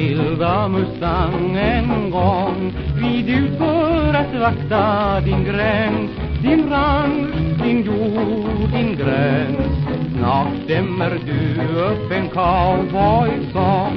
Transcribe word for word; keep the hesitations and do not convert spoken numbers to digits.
vilda Mustang en gång. Rid ut för att vakta din gräns, din rang, din jord, din gräns. Snart stämmer du upp en cowboysång.